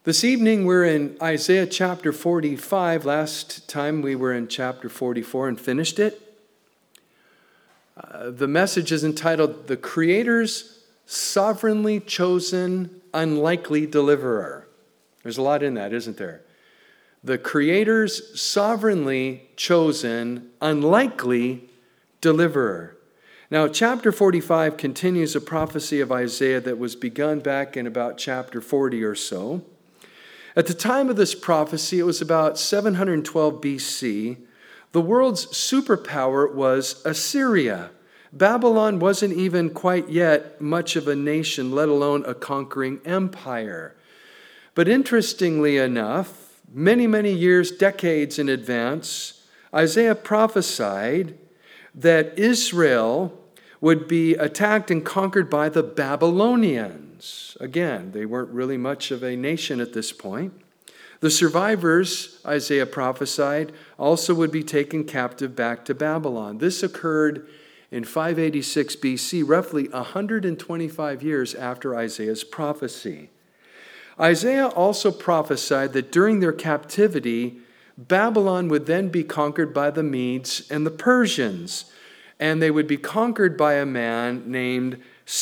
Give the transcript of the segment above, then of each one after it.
This evening we're in Isaiah chapter 45. Last time we were in chapter 44 and finished it. The message is entitled, The Creator's Sovereignly Chosen Unlikely Deliverer. There's a lot in that, isn't there? The Creator's sovereignly chosen unlikely deliverer. Now, chapter 45 continues a prophecy of Isaiah that was begun back in about chapter 40 or so. At the time of this prophecy, it was about 712 BC. The world's superpower was Assyria. Babylon wasn't even quite yet much of a nation, let alone a conquering empire. But interestingly enough, many years, decades in advance, Isaiah prophesied that Israel would be attacked and conquered by the Babylonians. Again, they weren't really much of a nation at this point. The survivors, Isaiah prophesied, also would be taken captive back to Babylon. This occurred in 586 BC, roughly 125 years after Isaiah's prophecy. Isaiah also prophesied that during their captivity, Babylon would then be conquered by the Medes and the Persians, and they would be conquered by a man named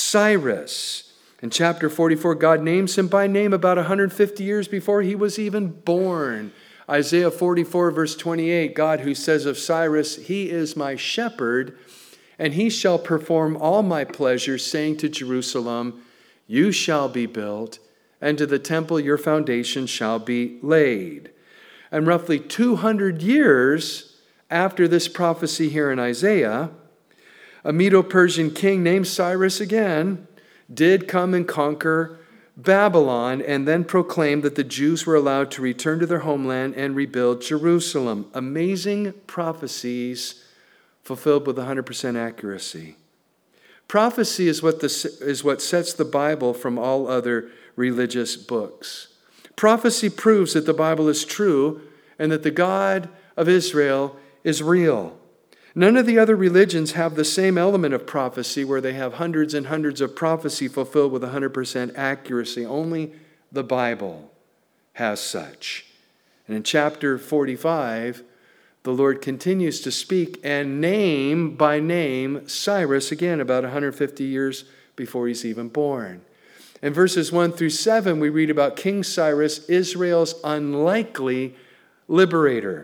Cyrus. In chapter 44, God names him by name about 150 years before he was even born. Isaiah 44, verse 28, God who says of Cyrus, He is my shepherd, and he shall perform all my pleasures, saying to Jerusalem, You shall be built, and to the temple your foundation shall be laid. And roughly 200 years after this prophecy here in Isaiah, a Medo-Persian king named Cyrus again did come and conquer Babylon and then proclaimed that the Jews were allowed to return to their homeland and rebuild Jerusalem. Amazing prophecies fulfilled with 100% accuracy. Prophecy is what sets the Bible from all other religious books. Prophecy proves that the Bible is true and that the God of Israel is real. None of the other religions have the same element of prophecy where they have hundreds and hundreds of prophecy fulfilled with 100% accuracy. Only the Bible has such. And in chapter 45, the Lord continues to speak and name by name Cyrus, again, about 150 years before he's even born. In verses 1 through 7, we read about King Cyrus, Israel's unlikely liberator.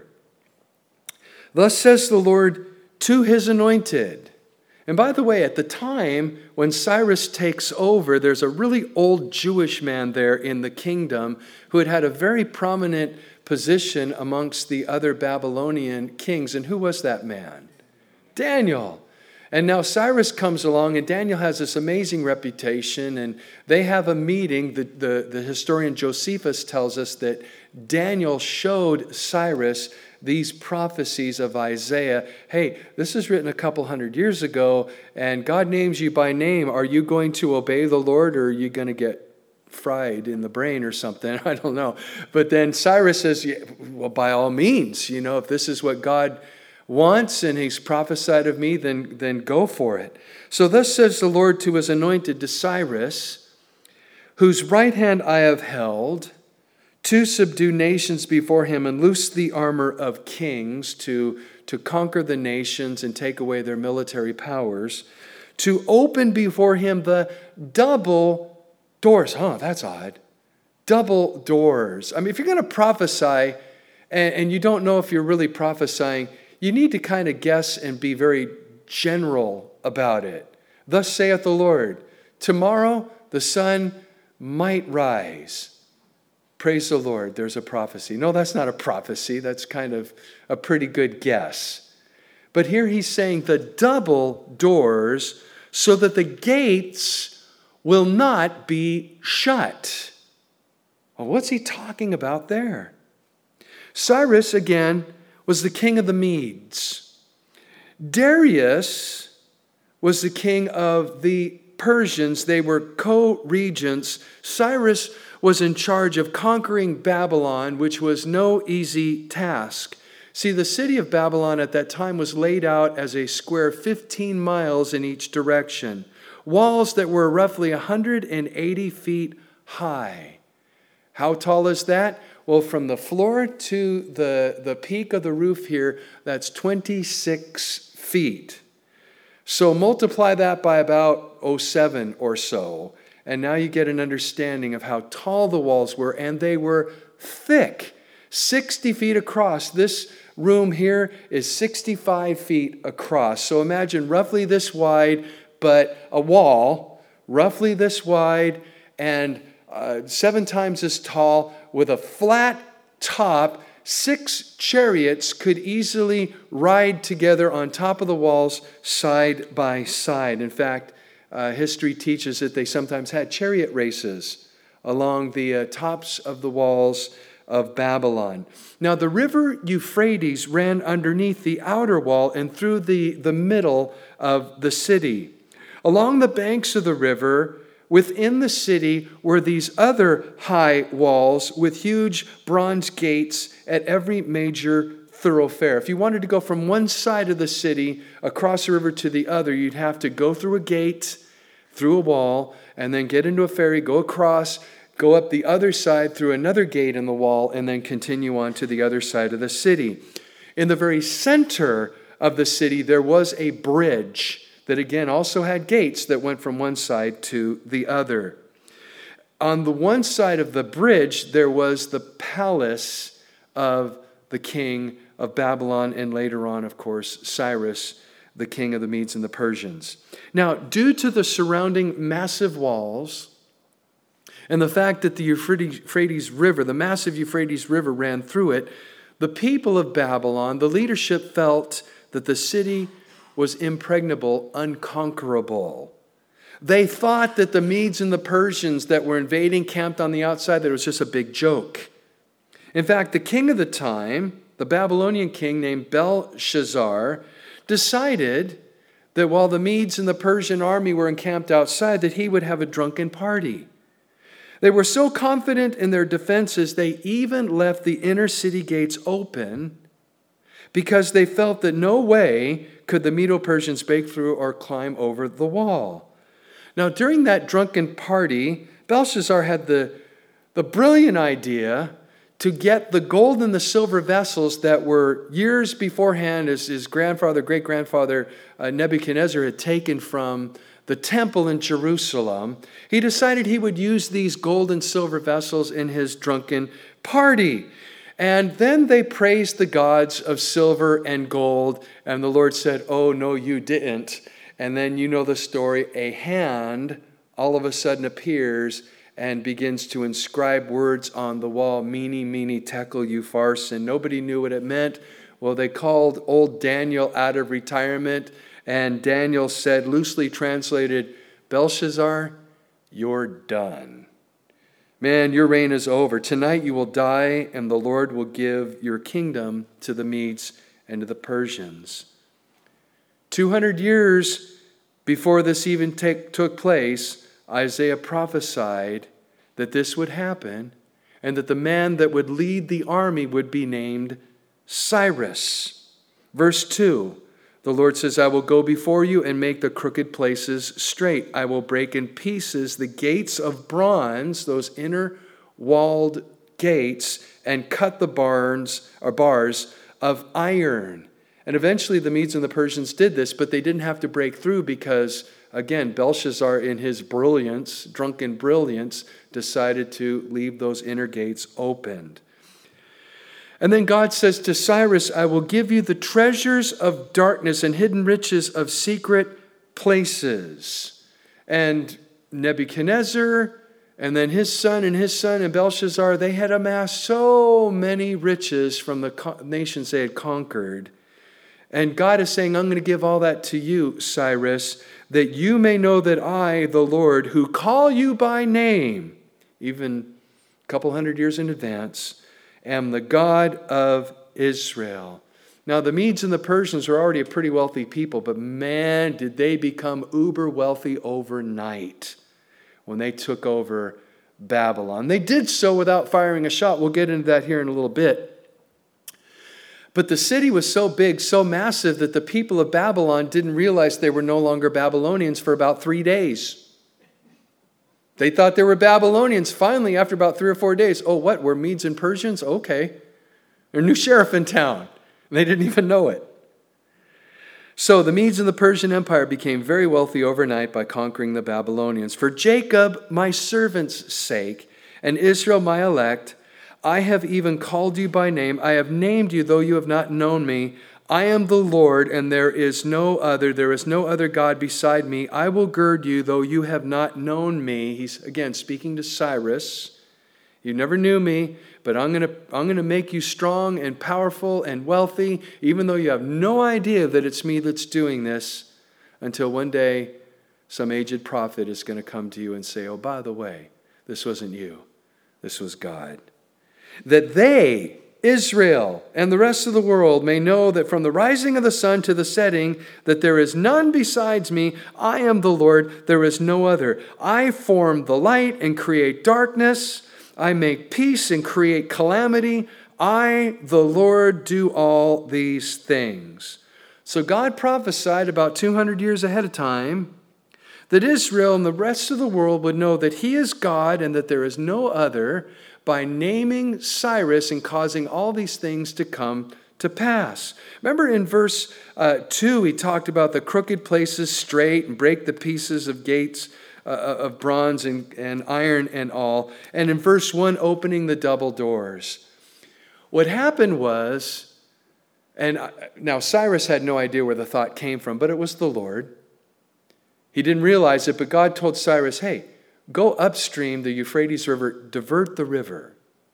Thus says the Lord to his anointed. And by the way, at the time when Cyrus takes over, there's a really old Jewish man there in the kingdom who had a very prominent position amongst the other Babylonian kings. And who was that man? Daniel. And now Cyrus comes along, and Daniel has this amazing reputation, and they have a meeting. The historian Josephus tells us that Daniel showed Cyrus these prophecies of Isaiah. Hey, this is written a couple hundred years ago, and God names you by name. Are you going to obey the Lord, or are you going to get fried in the brain or something? I don't know. But then Cyrus says, yeah, well, by all means, if this is what God wants and he's prophesied of me, then go for it. So thus says the Lord to his anointed, to Cyrus, whose right hand I have held, to subdue nations before him and loose the armor of kings, to conquer the nations and take away their military powers, to open before him the double doors. That's odd. Double doors. I mean, if you're going to prophesy and you don't know if you're really prophesying, you need to kind of guess and be very general about it. Thus saith the Lord, tomorrow the sun might rise. Praise the Lord, there's a prophecy. No, that's not a prophecy. That's kind of a pretty good guess. But here he's saying the double doors so that the gates will not be shut. Well, what's he talking about there? Cyrus, again, was the king of the Medes. Darius was the king of the Persians. They were co-regents. Cyrus was in charge of conquering Babylon, which was no easy task. See, the city of Babylon at that time was laid out as a square 15 miles in each direction. Walls that were roughly 180 feet high. How tall is that? Well, from the floor to the peak of the roof here, that's 26 feet. So multiply that by about 7 or so, and now you get an understanding of how tall the walls were, and they were thick, 60 feet across. This room here is 65 feet across. So imagine roughly this wide, but a wall roughly this wide and 7 times as tall with a flat top. 6 chariots could easily ride together on top of the walls side by side. In fact, history teaches that they sometimes had chariot races along the tops of the walls of Babylon. Now, the river Euphrates ran underneath the outer wall and through the middle of the city. Along the banks of the river, within the city, were these other high walls with huge bronze gates at every major thoroughfare. If you wanted to go from one side of the city across the river to the other, you'd have to go through a gate, through a wall, and then get into a ferry, go across, go up the other side through another gate in the wall, and then continue on to the other side of the city. In the very center of the city, there was a bridge that again also had gates that went from one side to the other. On the one side of the bridge, there was the palace of the king of Babylon, and later on, of course, Cyrus, the king of the Medes and the Persians. Now, due to the surrounding massive walls, and the fact that the Euphrates River, the massive Euphrates River ran through it, the people of Babylon, the leadership felt that the city was impregnable, unconquerable. They thought that the Medes and the Persians that were invading camped on the outside, that it was just a big joke. In fact, the king of the time, the Babylonian king named Belshazzar, decided that while the Medes and the Persian army were encamped outside, that he would have a drunken party. They were so confident in their defenses, they even left the inner city gates open because they felt that no way could the Medo-Persians break through or climb over the wall. Now, during that drunken party, Belshazzar had the brilliant idea to get the gold and the silver vessels that were years beforehand as his grandfather, great-grandfather Nebuchadnezzar had taken from the temple in Jerusalem. He decided he would use these gold and silver vessels in his drunken party. And then they praised the gods of silver and gold, and the Lord said, "Oh, no, you didn't." And then you know the story. A hand all of a sudden appears and begins to inscribe words on the wall, "Mene, mene, tekel, upharsin." Nobody knew what it meant. Well, they called old Daniel out of retirement, and Daniel said, loosely translated, "Belshazzar, you're done. Man, your reign is over. Tonight you will die, and the Lord will give your kingdom to the Medes and to the Persians." 200 years before this even took place, Isaiah prophesied that this would happen, and that the man that would lead the army would be named Cyrus. Verse 2, the Lord says, "I will go before you and make the crooked places straight. I will break in pieces the gates of bronze," those inner walled gates, "and cut the bars of iron." And eventually the Medes and the Persians did this, but they didn't have to break through because, again, Belshazzar, in his brilliance, drunken brilliance, decided to leave those inner gates opened. And then God says to Cyrus, "I will give you the treasures of darkness and hidden riches of secret places." And Nebuchadnezzar, and then his son and Belshazzar, they had amassed so many riches from the nations they had conquered. And God is saying, "I'm going to give all that to you, Cyrus, that you may know that I, the Lord, who call you by name," even a couple hundred years in advance, "am the God of Israel." Now, the Medes and the Persians were already a pretty wealthy people, but man, did they become uber wealthy overnight when they took over Babylon. They did so without firing a shot. We'll get into that here in a little bit. But the city was so big, so massive, that the people of Babylon didn't realize they were no longer Babylonians for about 3 days. They thought they were Babylonians. Finally, after about 3 or 4 days, oh, what? We're Medes and Persians? Okay. There's a new sheriff in town. They didn't even know it. So the Medes and the Persian Empire became very wealthy overnight by conquering the Babylonians. For Jacob, my servant's sake, and Israel, my elect, I have even called you by name. I have named you, though you have not known me. I am the Lord, and there is no other. There is no other God beside me. I will gird you, though you have not known me. He's, again, speaking to Cyrus. You never knew me, but I'm going to make you strong and powerful and wealthy, even though you have no idea that it's me that's doing this, until one day some aged prophet is going to come to you and say, oh, by the way, this wasn't you. This was God. That they, Israel, and the rest of the world may know that from the rising of the sun to the setting, that there is none besides me. I am the Lord, there is no other. I form the light and create darkness. I make peace and create calamity. I, the Lord, do all these things. So God prophesied about 200 years ahead of time that Israel and the rest of the world would know that He is God and that there is no other, by naming Cyrus and causing all these things to come to pass. Remember in verse 2, he talked about the crooked places straight and break the pieces of gates of bronze and iron and all. And in verse 1, opening the double doors. What happened was, and now Cyrus had no idea where the thought came from, but it was the Lord. He didn't realize it, but God told Cyrus, hey, go upstream the Euphrates River, divert the river,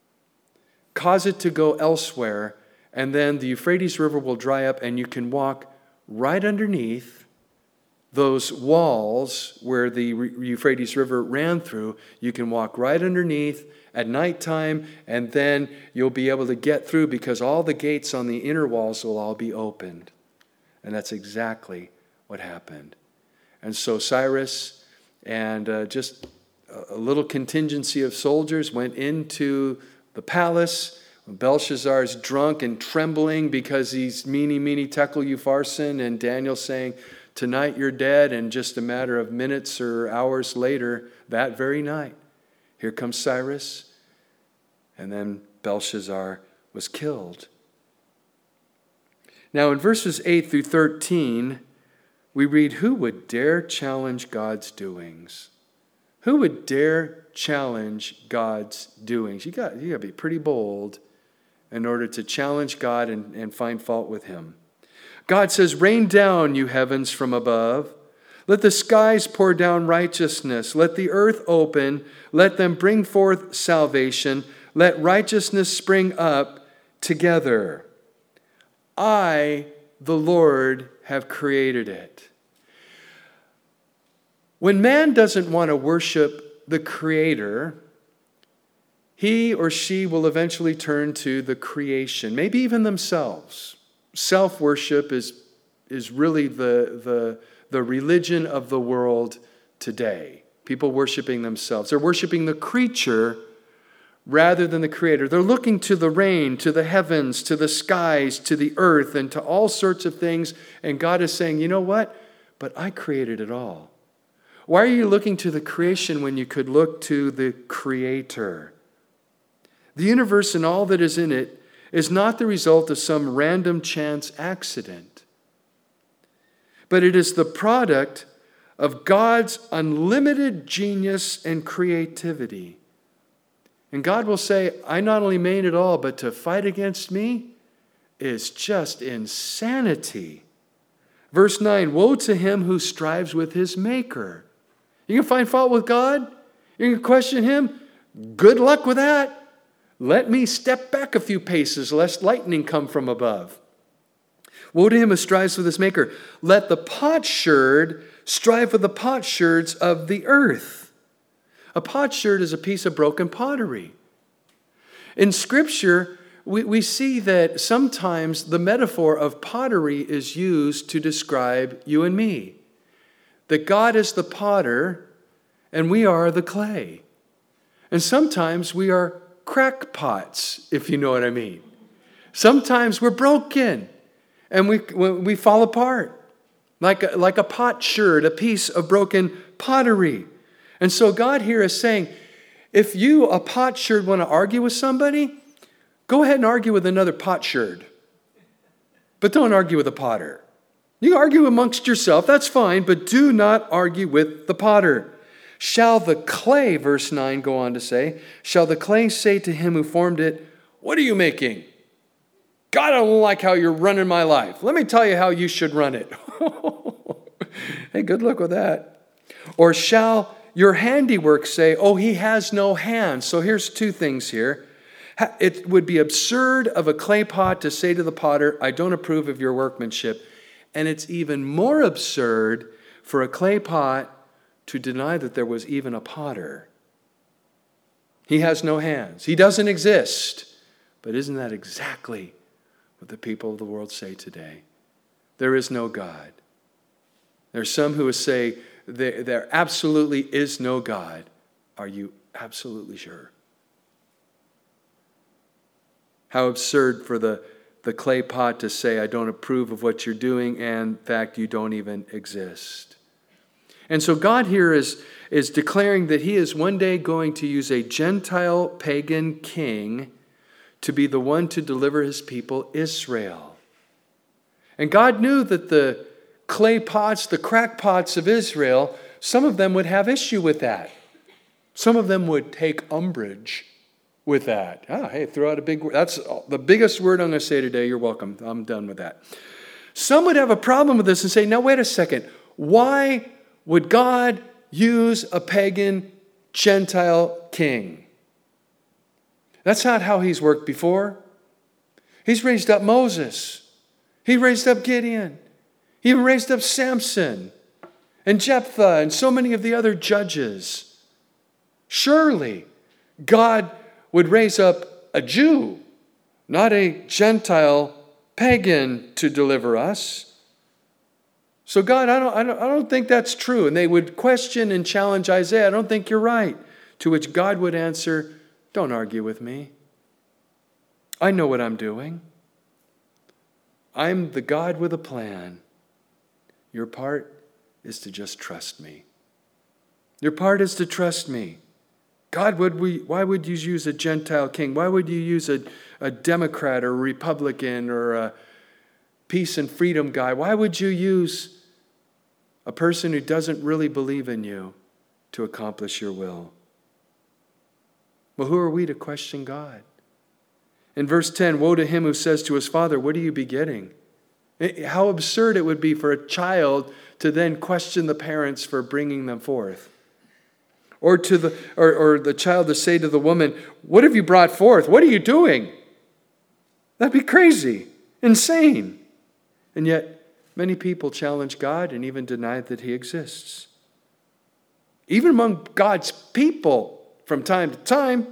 cause it to go elsewhere, and then the Euphrates River will dry up and you can walk right underneath those walls where the Euphrates River ran through. You can walk right underneath at nighttime, and then you'll be able to get through because all the gates on the inner walls will all be opened. And that's exactly what happened. And so Cyrus and just a little contingency of soldiers went into the palace. Belshazzar is drunk and trembling because he's meeny, tekel, upharsin, and Daniel saying, tonight you're dead, and just a matter of minutes or hours later, that very night, here comes Cyrus, and then Belshazzar was killed. Now in verses 8 through 13, we read, who would dare challenge God's doings? Who would dare challenge God's doings? You got to be pretty bold in order to challenge God and find fault with Him. God says, rain down, you heavens from above. Let the skies pour down righteousness. Let the earth open. Let them bring forth salvation. Let righteousness spring up together. I, the Lord, have created it. When man doesn't want to worship the Creator, he or she will eventually turn to the creation, maybe even themselves. Self-worship is really the religion of the world today. People worshiping themselves. They're worshiping the creature rather than the Creator. They're looking to the rain, to the heavens, to the skies, to the earth, and to all sorts of things. And God is saying, you know what? But I created it all. Why are you looking to the creation when you could look to the Creator? The universe and all that is in it is not the result of some random chance accident, but it is the product of God's unlimited genius and creativity. And God will say, I not only made it all, but to fight against me is just insanity. Verse 9, woe to him who strives with his maker. You can find fault with God? You can question Him? Good luck with that. Let me step back a few paces, lest lightning come from above. Woe to him who strives with his maker. Let the potsherd strive with the potsherds of the earth. A potsherd is a piece of broken pottery. In Scripture, we see that sometimes the metaphor of pottery is used to describe you and me. That God is the potter, and we are the clay. And sometimes we are crackpots, if you know what I mean. Sometimes we're broken and we fall apart like a potsherd, a piece of broken pottery. And so God here is saying, if you, a potsherd, want to argue with somebody, go ahead and argue with another potsherd. But don't argue with a potter. You argue amongst yourself, that's fine, but do not argue with the potter. Shall the clay, verse 9 go on to say, shall the clay say to him who formed it, what are you making? God, I don't like how you're running my life. Let me tell you how you should run it. Hey, good luck with that. Or shall your handiwork say, oh, he has no hands. So here's two things here. It would be absurd of a clay pot to say to the potter, I don't approve of your workmanship. And it's even more absurd for a clay pot to deny that there was even a potter. He has no hands. He doesn't exist. But isn't that exactly what the people of the world say today? There is no God. There's some who would say there absolutely is no God. Are you absolutely sure? How absurd for the clay pot to say, I don't approve of what you're doing, and in fact, you don't even exist. And so God here is declaring that he is one day going to use a Gentile pagan king to be the one to deliver his people, Israel. And God knew that the clay pots, the crackpots of Israel, some of them would have issue with that. Some of them would take umbrage with that. Hey, throw out a big word. That's the biggest word I'm going to say today. You're welcome. I'm done with that. Some would have a problem with this and say, now wait a second. Why would God use a pagan Gentile king? That's not how he's worked before. He's raised up Moses. He raised up Gideon. He even raised up Samson and Jephthah and so many of the other judges. Surely God would raise up a Jew, not a Gentile pagan, to deliver us. So God, I don't think that's true. And they would question and challenge Isaiah. I don't think you're right. To which God would answer, don't argue with me. I know what I'm doing. I'm the God with a plan. Your part is to just trust me. Your part is to trust me. God, why would you use a Gentile king? Why would you use a Democrat or a Republican or a peace and freedom guy? Why would you use a person who doesn't really believe in you to accomplish your will? Well, who are we to question God? In verse 10, woe to him who says to his father, what are you begetting? How absurd it would be for a child to then question the parents for bringing them forth. Or the child to say to the woman, what have you brought forth? What are you doing? That'd be crazy, insane. And yet, many people challenge God and even deny that he exists. Even among God's people, from time to time,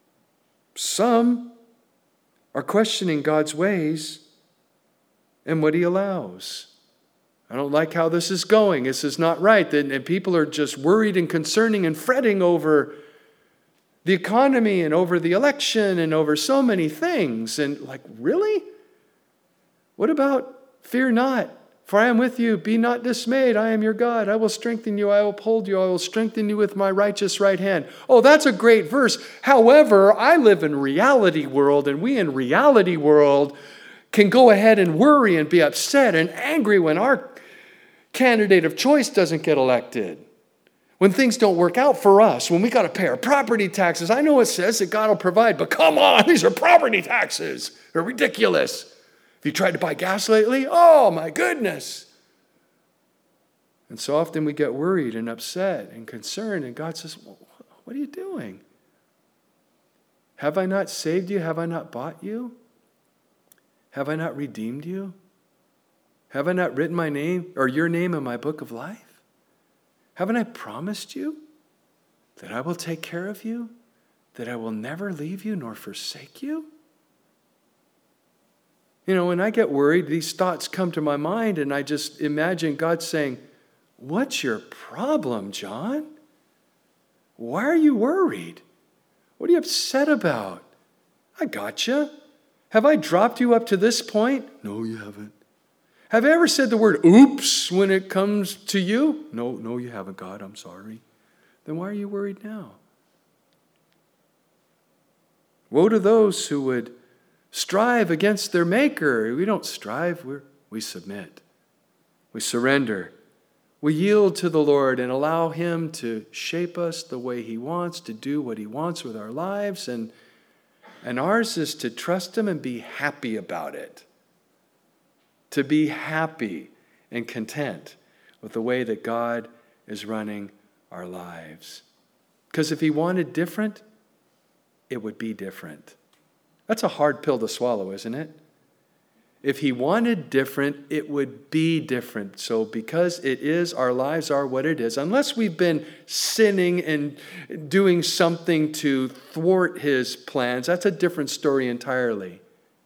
some are questioning God's ways and what he allows. I don't like how this is going. This is not right. And people are just worried and concerning and fretting over the economy and over the election and over so many things. And like, really? What about fear not? For I am with you. Be not dismayed. I am your God. I will strengthen you. I will uphold you. I will strengthen you with my righteous right hand. Oh, that's a great verse. However, I live in reality world, and we in reality world can go ahead and worry and be upset and angry when our candidate of choice doesn't get elected. When things don't work out for us, when we got to pay our property taxes. I know it says that God will provide, but come on, these are property taxes. They're ridiculous. Have you tried to buy gas lately? Oh, my goodness. And so often we get worried and upset and concerned, and God says, well, what are you doing? Have I not saved you? Have I not bought you? Have I not redeemed you? Have I not written my name or your name in my book of life? Haven't I promised you that I will take care of you, that I will never leave you nor forsake you? You know, when I get worried, these thoughts come to my mind, and I just imagine God saying, what's your problem, John? Why are you worried? What are you upset about? I got you. Have I dropped you up to this point? No, you haven't. Have you ever said the word oops when it comes to you? No, you haven't, God. I'm sorry. then why are you worried now? Woe to those who would strive against their Maker. We don't strive, we submit. We surrender. We yield to the Lord and allow Him to shape us the way He wants, to do what He wants with our lives. And ours is to trust Him and be happy about it. To be happy and content with the way that God is running our lives. Because if He wanted different, it would be different. That's a hard pill to swallow, isn't it? If He wanted different, it would be different. So because it is, our lives are what it is. Unless we've been sinning and doing something to thwart His plans, that's a different story entirely.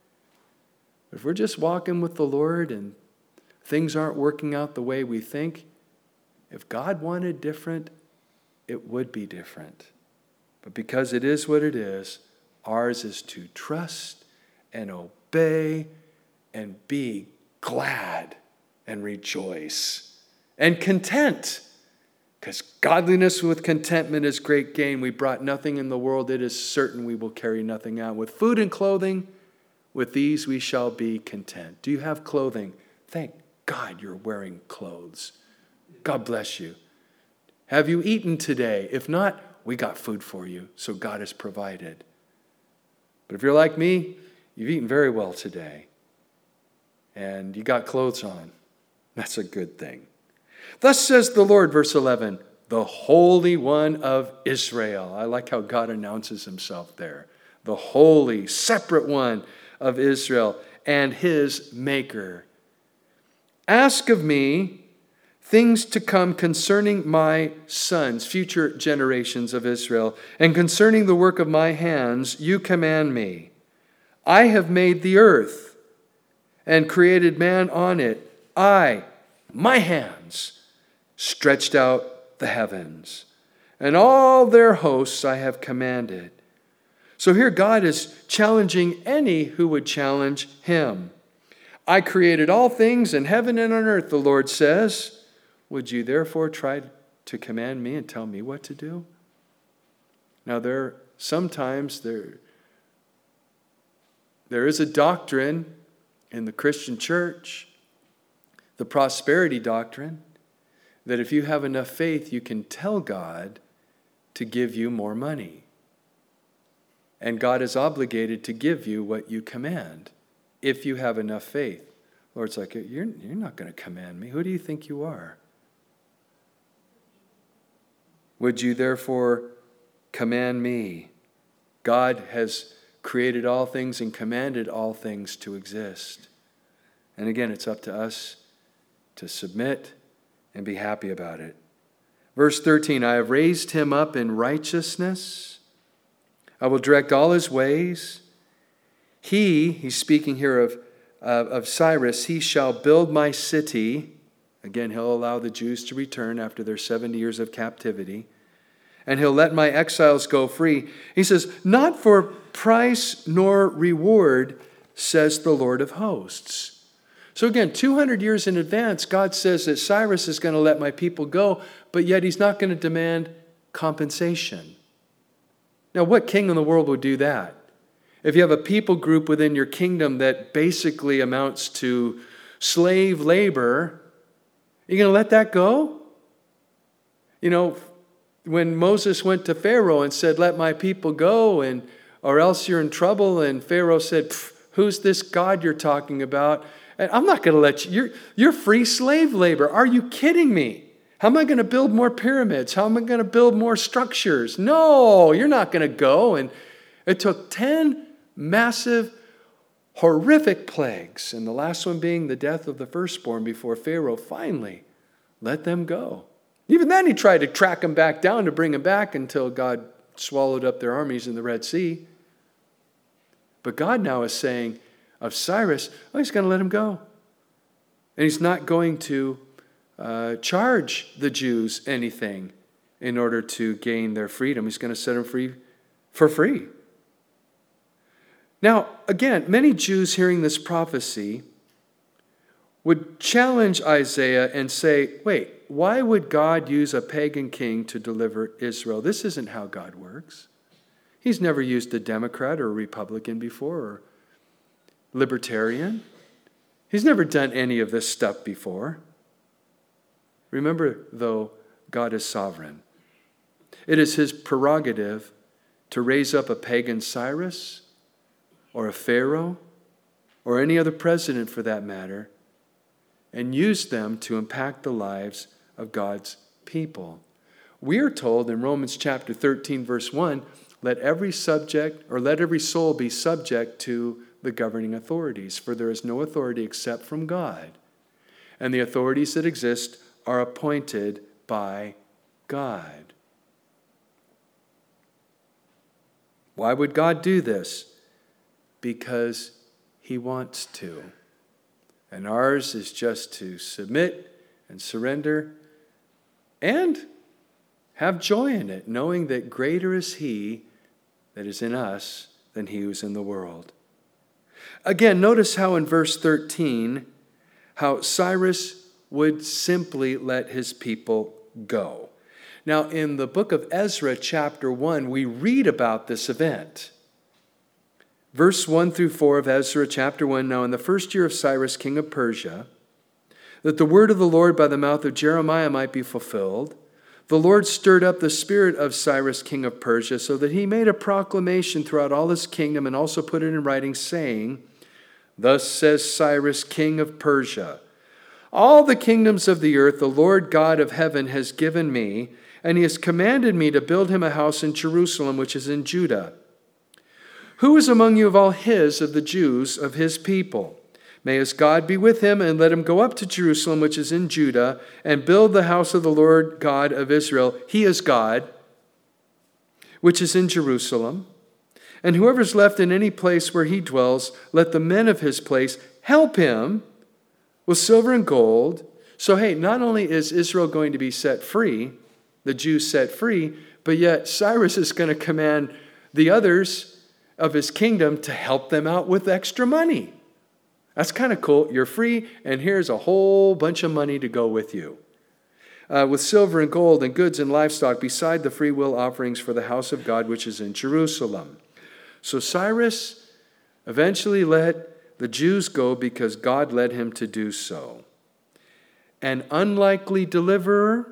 If we're just walking with the Lord and things aren't working out the way we think, if God wanted different, it would be different. But because it is what it is, ours is to trust and obey and be glad and rejoice and content. Because godliness with contentment is great gain. We brought nothing in the world. It is certain we will carry nothing out. With food and clothing, with these we shall be content. Do you have clothing? Thank God you're wearing clothes. God bless you. Have you eaten today? If not, we got food for you. So God has provided. But if you're like me, you've eaten very well today. And you got clothes on. That's a good thing. Thus says the Lord, verse 11, the Holy One of Israel. I like how God announces Himself there. The Holy, separate One of Israel and His Maker. Ask of me things to come concerning my sons, future generations of Israel, and concerning the work of my hands, you command me. I have made the earth and created man on it. My hands, stretched out the heavens, and all their hosts I have commanded. So here God is challenging any who would challenge Him. I created all things in heaven and on earth, the Lord says. Would you therefore try to command me and tell me what to do? Now sometimes there is a doctrine in the Christian church, the prosperity doctrine, that if you have enough faith, you can tell God to give you more money. And God is obligated to give you what you command if you have enough faith. Lord's like, you're not going to command me. Who do you think you are? Would you therefore command me? God has created all things and commanded all things to exist. And again, it's up to us to submit and be happy about it. Verse 13, I have raised him up in righteousness. I will direct all his ways. He's speaking here of Cyrus, he shall build my city. Again, he'll allow the Jews to return after their 70 years of captivity. And he'll let my exiles go free. He says, not for price nor reward, says the Lord of hosts. So again, 200 years in advance, God says that Cyrus is going to let my people go, but yet He's not going to demand compensation. Now, what king in the world would do that? If you have a people group within your kingdom that basically amounts to slave labor, are you going to let that go? You know, when Moses went to Pharaoh and said, let my people go, or else you're in trouble, and Pharaoh said, who's this God you're talking about? And I'm not going to let you. You're free slave labor. Are you kidding me? How am I going to build more pyramids? How am I going to build more structures? No, you're not going to go. And it took 10 massive, horrific plagues, and the last one being the death of the firstborn before Pharaoh finally let them go. Even then he tried to track them back down to bring them back until God swallowed up their armies in the Red Sea. But God now is saying of Cyrus, He's going to let him go. And He's not going to charge the Jews anything in order to gain their freedom. He's going to set them free for free. Now, again, many Jews hearing this prophecy would challenge Isaiah and say, wait, why would God use a pagan king to deliver Israel? This isn't how God works. He's never used a Democrat or a Republican before, or libertarian. He's never done any of this stuff before. Remember, though, God is sovereign. It is his prerogative to raise up a pagan Cyrus or a Pharaoh or any other president for that matter and use them to impact the lives of God's people. We are told in Romans chapter 13, verse 1, let every soul be subject to the governing authorities, for there is no authority except from God, and the authorities that exist are appointed by God. Why would God do this? Because he wants to. And ours is just to submit and surrender and have joy in it, knowing that greater is he that is in us than he who's in the world. Again, notice how in verse 13, how Cyrus would simply let his people go. Now, in the book of Ezra, chapter 1, we read about this event. Verse 1 through 4 of Ezra, chapter 1, now in the first year of Cyrus, king of Persia, that the word of the Lord by the mouth of Jeremiah might be fulfilled, the Lord stirred up the spirit of Cyrus, king of Persia, so that he made a proclamation throughout all his kingdom and also put it in writing, saying, thus says Cyrus, king of Persia, all the kingdoms of the earth the Lord God of heaven has given me, and he has commanded me to build him a house in Jerusalem, which is in Judah. Who is among you of all of the Jews, of his people? May his God be with him, and let him go up to Jerusalem, which is in Judah, and build the house of the Lord God of Israel. He is God, which is in Jerusalem. And whoever is left in any place where he dwells, let the men of his place help him with silver and gold. So, hey, not only is Israel going to be set free, the Jews set free, but yet Cyrus is going to command the others of his kingdom to help them out with extra money. That's kind of cool. You're free, and here's a whole bunch of money to go with you. With silver and gold and goods and livestock, beside the free will offerings for the house of God, which is in Jerusalem. So Cyrus eventually let the Jews go because God led him to do so. An unlikely deliverer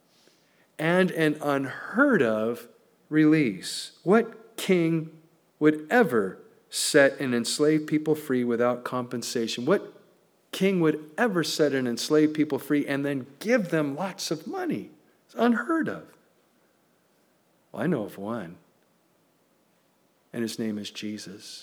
and an unheard of release. What king would ever set and enslave people free without compensation? What king would ever set and enslave people free and then give them lots of money? It's unheard of. Well, I know of one, and his name is Jesus.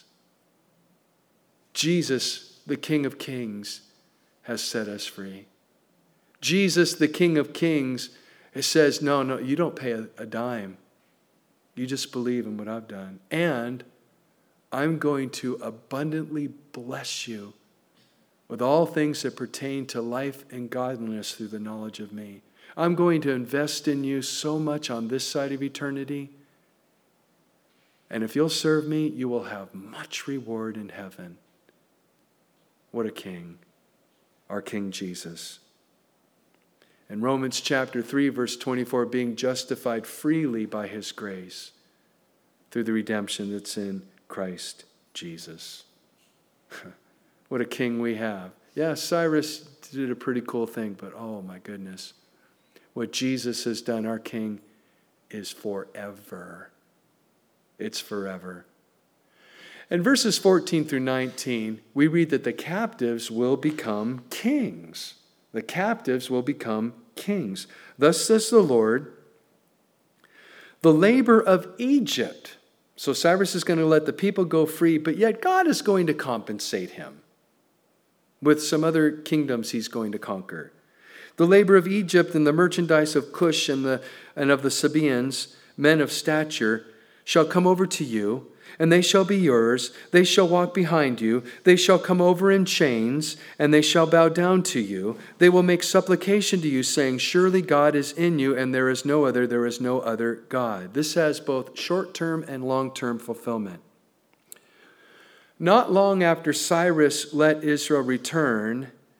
Jesus, the King of Kings, has set us free. Jesus, the King of Kings, says, no, you don't pay a dime. You just believe in what I've done. And I'm going to abundantly bless you with all things that pertain to life and godliness through the knowledge of me. I'm going to invest in you so much on this side of eternity. And if you'll serve me, you will have much reward in heaven. What a king, our King Jesus. In Romans chapter 3, verse 24, being justified freely by his grace through the redemption that's in Christ Jesus. What a king we have. Yeah, Cyrus did a pretty cool thing, but oh my goodness. What Jesus has done, our king, is forever. It's forever. In verses 14 through 19, we read that the captives will become kings. The captives will become kings. Thus says the Lord, the labor of Egypt. So Cyrus is going to let the people go free, but yet God is going to compensate him with some other kingdoms he's going to conquer. The labor of Egypt and the merchandise of Cush and of the Sabaeans, men of stature, shall come over to you, and they shall be yours. They shall walk behind you. They shall come over in chains, and they shall bow down to you. They will make supplication to you, saying, surely God is in you, and there is no other God. This has both short-term and long-term fulfillment. Not long after Cyrus let Israel return,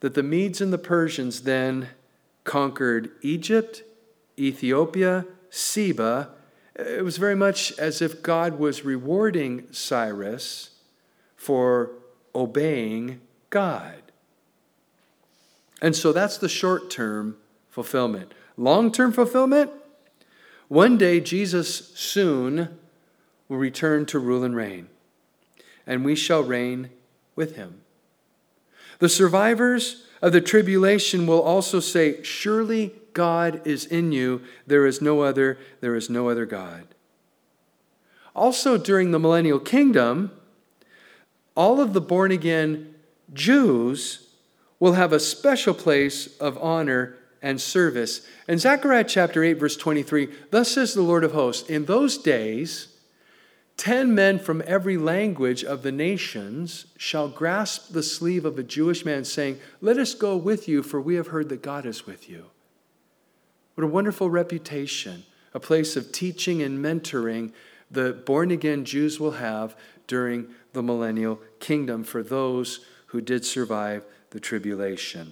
that the Medes and the Persians then conquered Egypt, Ethiopia, Seba. It was very much as if God was rewarding Cyrus for obeying God. And so that's the short-term fulfillment. Long-term fulfillment, one day Jesus soon will return to rule and reign, and we shall reign with him. The survivors of the tribulation will also say, surely God is in you. There is no other God. Also during the millennial kingdom, all of the born-again Jews will have a special place of honor and service. In Zechariah chapter 8, verse 23, thus says the Lord of hosts, in those days, 10 men from every language of the nations shall grasp the sleeve of a Jewish man, saying, let us go with you, for we have heard that God is with you. What a wonderful reputation, a place of teaching and mentoring the born-again Jews will have during the millennial kingdom for those who did survive the tribulation.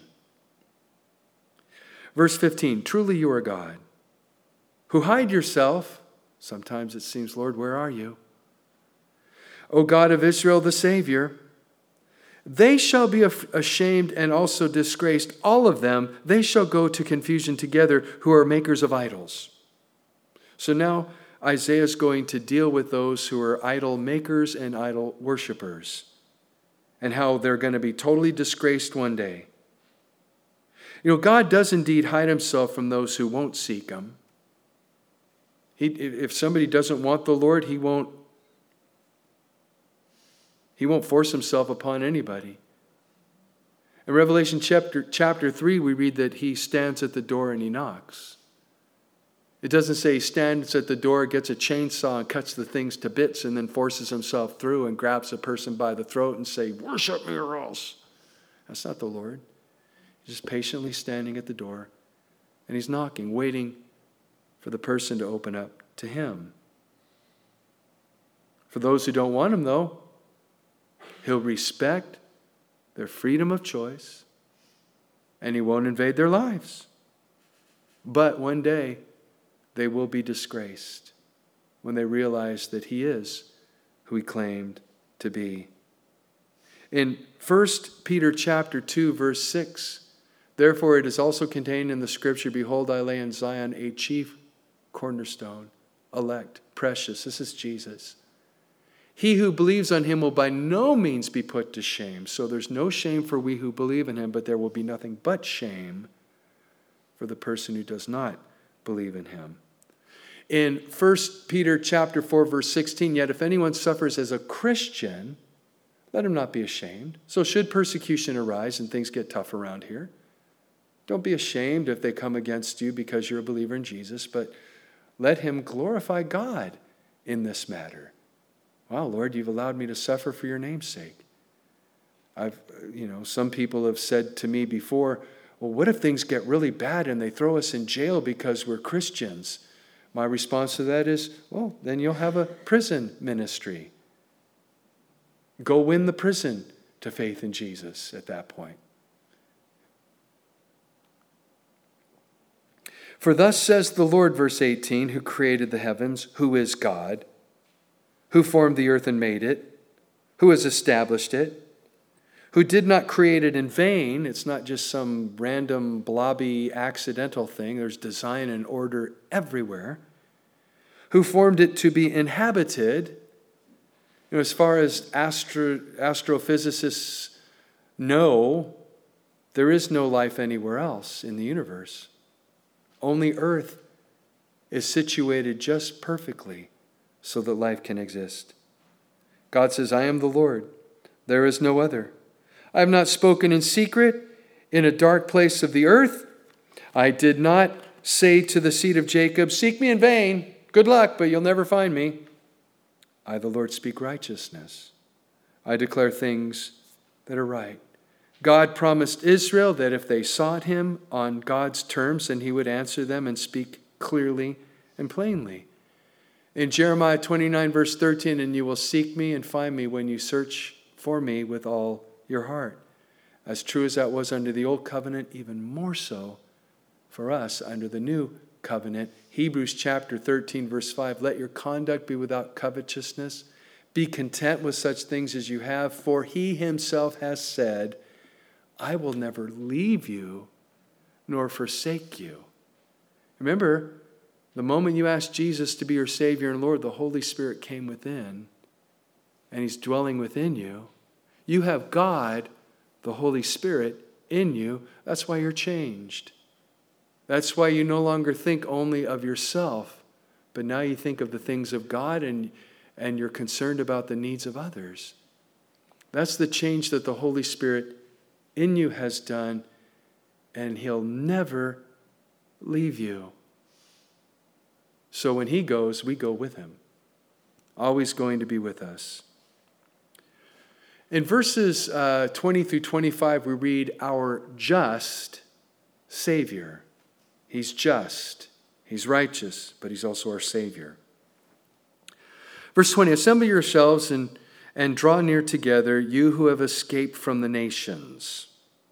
Verse 15, truly you are God, who hide yourself. Sometimes it seems, Lord, where are you? O God of Israel, the Savior, they shall be ashamed and also disgraced. All of them, they shall go to confusion together who are makers of idols. So now Isaiah is going to deal with those who are idol makers and idol worshipers and how they're going to be totally disgraced one day. You know, God does indeed hide himself from those who won't seek him. If somebody doesn't want the Lord, he won't force himself upon anybody. In Revelation chapter 3, we read that he stands at the door and he knocks. It doesn't say he stands at the door, gets a chainsaw and cuts the things to bits and then forces himself through and grabs a person by the throat and say, worship me or else. That's not the Lord. He's just patiently standing at the door and he's knocking, waiting for the person to open up to him. For those who don't want him, though, he'll respect their freedom of choice and he won't invade their lives. But one day, they will be disgraced when they realize that he is who he claimed to be. In 1 Peter chapter 2, verse 6, therefore it is also contained in the scripture, behold, I lay in Zion a chief cornerstone, elect, precious. This is Jesus. He who believes on him will by no means be put to shame. So there's no shame for we who believe in him, but there will be nothing but shame for the person who does not believe in him. In 1 Peter chapter 4, verse 16, yet if anyone suffers as a Christian, let him not be ashamed. So should persecution arise and things get tough around here, don't be ashamed if they come against you because you're a believer in Jesus, but let him glorify God in this matter. Wow, Lord, you've allowed me to suffer for your name's sake. Some people have said to me before, well, what if things get really bad and they throw us in jail because we're Christians? My response to that is, well, then you'll have a prison ministry. Go win the prison to faith in Jesus at that point. For thus says the Lord, verse 18, who created the heavens, who is God, who formed the earth and made it, who has established it, who did not create it in vain. It's not just some random, blobby, accidental thing. There's design and order everywhere. Who formed it to be inhabited. As far as astrophysicists know, there is no life anywhere else in the universe. Only Earth is situated just perfectly so that life can exist. God says, I am the Lord. There is no other. I have not spoken in secret in a dark place of the earth. I did not say to the seed of Jacob, seek me in vain. Good luck, but you'll never find me. I, the Lord, speak righteousness. I declare things that are right. God promised Israel that if they sought him on God's terms, then he would answer them and speak clearly and plainly. In Jeremiah 29, verse 13, and you will seek me and find me when you search for me with all your heart. As true as that was under the old covenant, even more so for us under the new covenant. Hebrews chapter 13, verse 5, let your conduct be without covetousness. Be content with such things as you have, for he himself has said, I will never leave you nor forsake you. Remember, the moment you asked Jesus to be your Savior and Lord, the Holy Spirit came within, and he's dwelling within you. You have God, the Holy Spirit, in you. That's why you're changed. That's why you no longer think only of yourself, but now you think of the things of God, and you're concerned about the needs of others. That's the change that the Holy Spirit in you has done, and he'll never leave you. So when he goes, we go with him. Always going to be with us. In verses 20 through 25, we read, our just Savior. He's just, he's righteous, but he's also our Savior. Verse 20, assemble yourselves and draw near together, you who have escaped from the nations.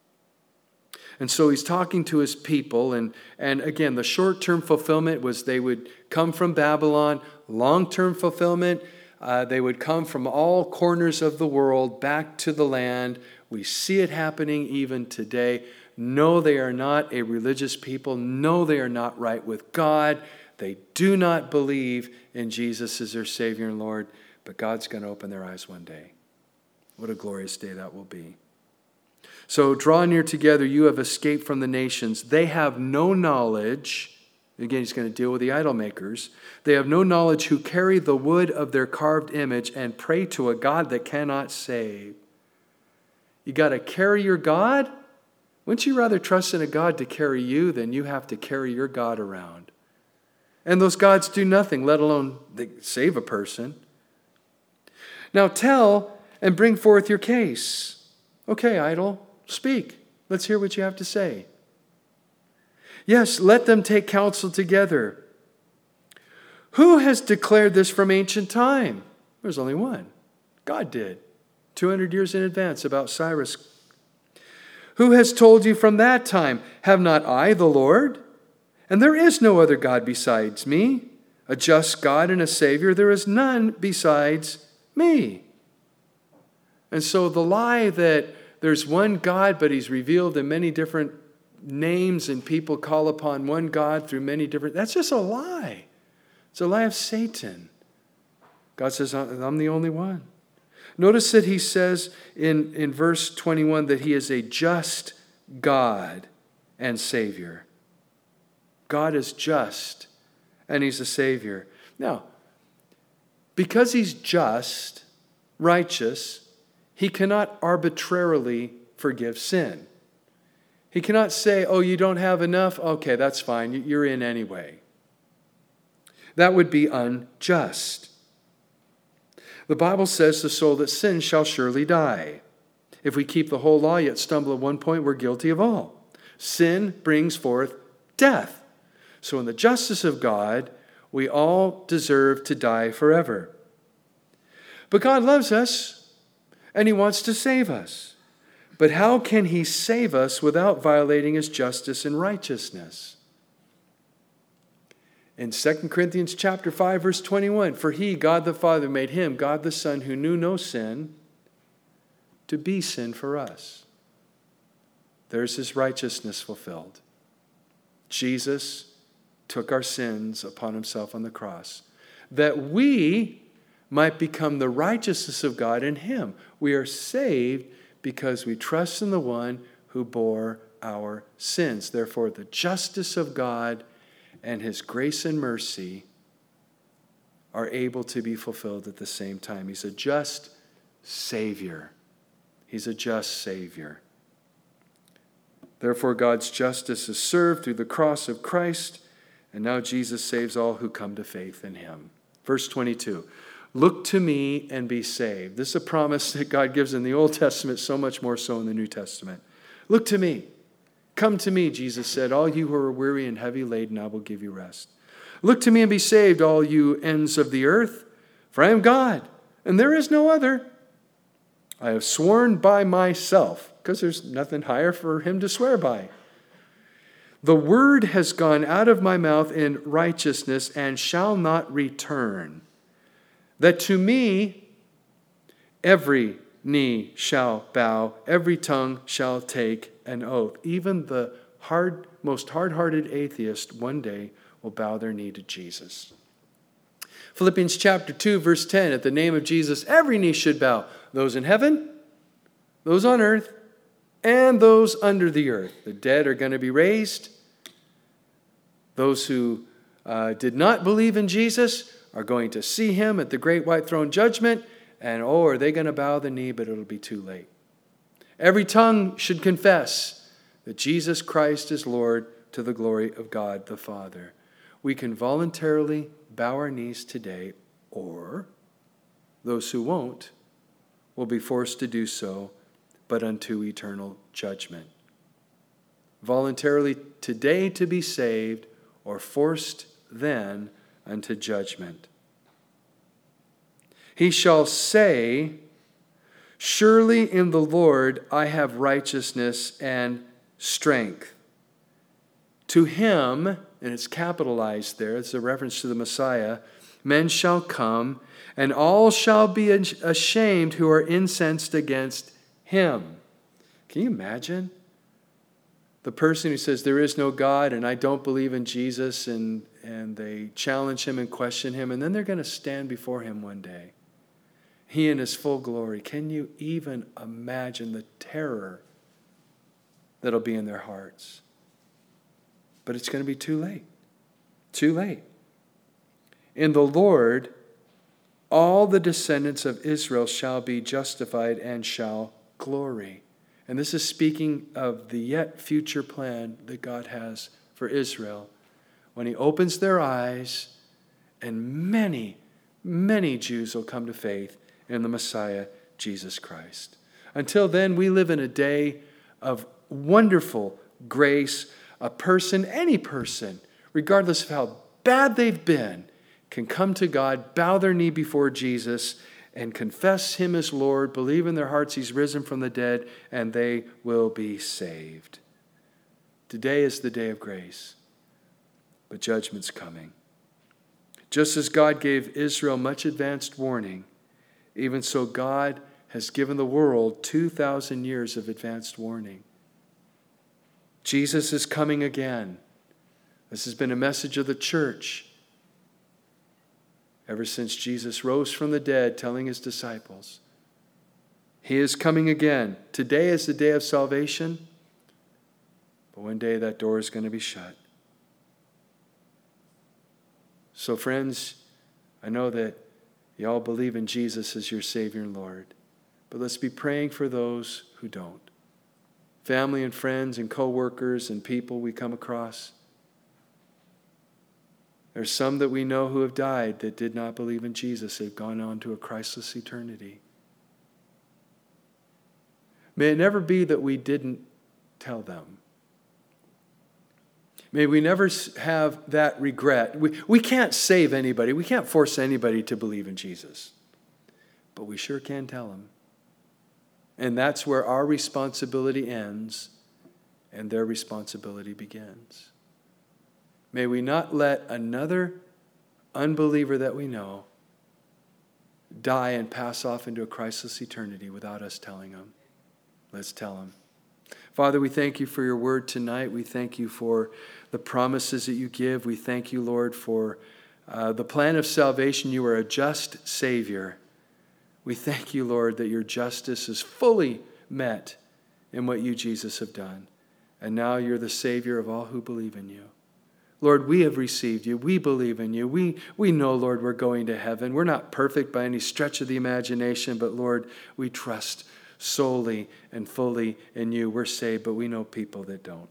And so he's talking to his people, and again, the short-term fulfillment was they would come from Babylon. Long-term fulfillment, they would come from all corners of the world back to the land. We see it happening even today. No, they are not a religious people. No, they are not right with God. They do not believe in Jesus as their Savior and Lord, but God's going to open their eyes one day. What a glorious day that will be. So draw near together, you have escaped from the nations. They have no knowledge. Again, he's going to deal with the idol makers. They have no knowledge who carry the wood of their carved image and pray to a God that cannot save. You got to carry your God? Wouldn't you rather trust in a God to carry you than you have to carry your God around? And those gods do nothing, let alone save a person. Now tell and bring forth your case. Okay, idol, speak. Let's hear what you have to say. Yes, let them take counsel together. Who has declared this from ancient time? There's only one. God did. 200 years in advance about Cyrus. Who has told you from that time? Have not I the Lord? And there is no other God besides me, a just God and a Savior. There is none besides me. And so the lie that there's one God, but he's revealed in many different names and people call upon one God through many different, that's just a lie. It's a lie of Satan. God says, I'm the only one. Notice that he says in verse 21 that he is a just God and Savior. God is just, and he's a Savior. Now, because he's just, righteous, he cannot arbitrarily forgive sin. He cannot say, oh, you don't have enough? Okay, that's fine. You're in anyway. That would be unjust. The Bible says the soul that sins shall surely die. If we keep the whole law yet stumble at one point, we're guilty of all. Sin brings forth death. So in the justice of God, we all deserve to die forever. But God loves us, and he wants to save us. But how can he save us without violating his justice and righteousness? In 2 Corinthians chapter 5, verse 21, for he, God the Father, made him, God the Son, who knew no sin, to be sin for us. There's his righteousness fulfilled. Jesus took our sins upon himself on the cross, that we might become the righteousness of God in him. We are saved because we trust in the one who bore our sins. Therefore, the justice of God and his grace and mercy are able to be fulfilled at the same time. He's a just Savior. He's a just Savior. Therefore, God's justice is served through the cross of Christ, and now Jesus saves all who come to faith in him. Verse 22, look to me and be saved. This is a promise that God gives in the Old Testament, so much more so in the New Testament. Look to me. Come to me, Jesus said, all you who are weary and heavy laden, I will give you rest. Look to me and be saved, all you ends of the earth, for I am God, and there is no other. I have sworn by myself, because there's nothing higher for him to swear by. The word has gone out of my mouth in righteousness and shall not return, that to me every knee shall bow, every tongue shall take an oath. Even the most hard-hearted atheist one day will bow their knee to Jesus. Philippians chapter 2, verse 10, at the name of Jesus, every knee should bow. Those in heaven, those on earth, and those under the earth. The dead are going to be raised. Those who did not believe in Jesus are going to see him at the great white throne judgment. And are they going to bow the knee? But it'll be too late. Every tongue should confess that Jesus Christ is Lord to the glory of God the Father. We can voluntarily bow our knees today, or those who won't will be forced to do so, but unto eternal judgment. Voluntarily today to be saved, or forced then unto judgment. He shall say, surely in the Lord I have righteousness and strength. To him, and it's capitalized there, it's a reference to the Messiah, men shall come, and all shall be ashamed who are incensed against him. Can you imagine? The person who says there is no God and I don't believe in Jesus, and they challenge him and question him, and then they're going to stand before him one day. He in his full glory. Can you even imagine the terror that'll be in their hearts? But it's going to be too late. Too late. In the Lord, all the descendants of Israel shall be justified and shall glory. And this is speaking of the yet future plan that God has for Israel, when he opens their eyes and many, many Jews will come to faith in the Messiah, Jesus Christ. Until then, we live in a day of wonderful grace. A person, any person, regardless of how bad they've been, can come to God, bow their knee before Jesus, and confess him as Lord, believe in their hearts he's risen from the dead, and they will be saved. Today is the day of grace, but judgment's coming. Just as God gave Israel much advanced warning, even so God has given the world 2,000 years of advanced warning. Jesus is coming again. This has been a message of the church ever since Jesus rose from the dead, telling his disciples, he is coming again. Today is the day of salvation, but one day that door is going to be shut. So friends, I know that you all believe in Jesus as your Savior and Lord, but let's be praying for those who don't. Family and friends and co-workers and people we come across. There's some that we know who have died that did not believe in Jesus. They've gone on to a Christless eternity. May it never be that we didn't tell them. May we never have that regret. We can't save anybody. We can't force anybody to believe in Jesus. But we sure can tell them. And that's where our responsibility ends and their responsibility begins. May we not let another unbeliever that we know die and pass off into a Christless eternity without us telling them. Let's tell them. Father, we thank you for your word tonight. We thank you for the promises that you give. We thank you, Lord, for the plan of salvation. You are a just Savior. We thank you, Lord, that your justice is fully met in what you, Jesus, have done. And now you're the Savior of all who believe in you. Lord, we have received you. We believe in you. We know, Lord, we're going to heaven. We're not perfect by any stretch of the imagination, but Lord, we trust solely and fully in you. We're saved, but we know people that don't.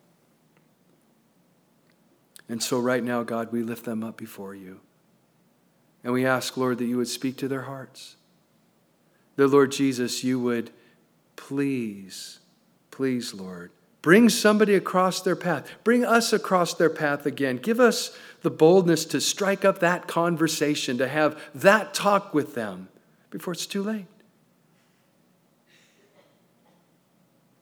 And so right now, God, we lift them up before you. And we ask, Lord, that you would speak to their hearts. That, Lord Jesus, you would please, Lord, bring somebody across their path. Bring us across their path again. Give us the boldness to strike up that conversation, to have that talk with them before it's too late.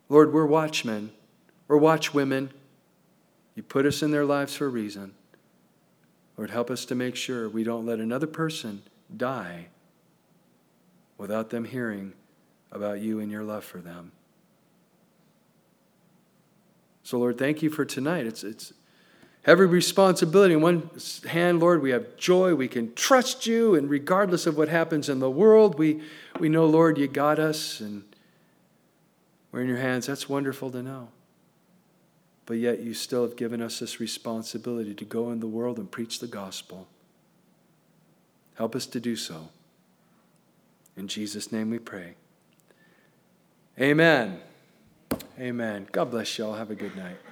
Lord, we're watchmen. We're watchwomen. You put us in their lives for a reason. Lord, help us to make sure we don't let another person die without them hearing about you and your love for them. So, Lord, thank you for tonight. It's heavy responsibility. On one hand, Lord, we have joy. We can trust you, and regardless of what happens in the world, we know, Lord, you got us, and we're in your hands. That's wonderful to know. But yet you still have given us this responsibility to go in the world and preach the gospel. Help us to do so. In Jesus' name we pray. Amen. Amen. God bless you all. Have a good night.